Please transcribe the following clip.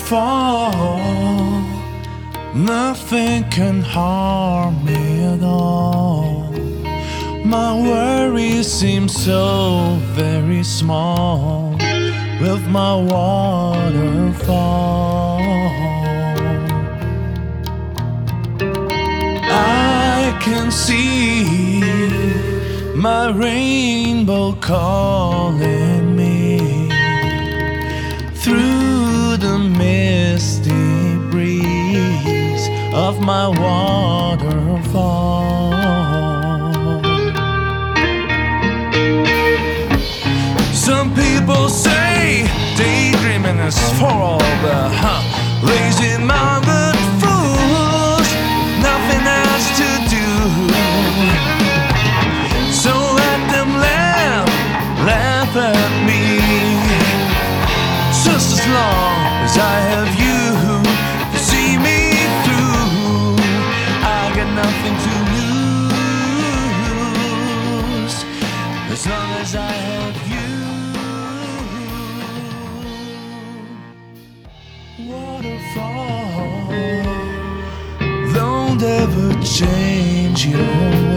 waterfall, nothing can harm me at all. My worries seem so very small with my waterfall. I can see my rainbow calling me through the misty breeze of my waterfall. Some people say daydreaming is for all the lazy-minded fools, nothing else to do. So let them laugh at me, just as long as I have you to see me through. I got nothing to lose as long as I have you. Waterfall, don't ever change your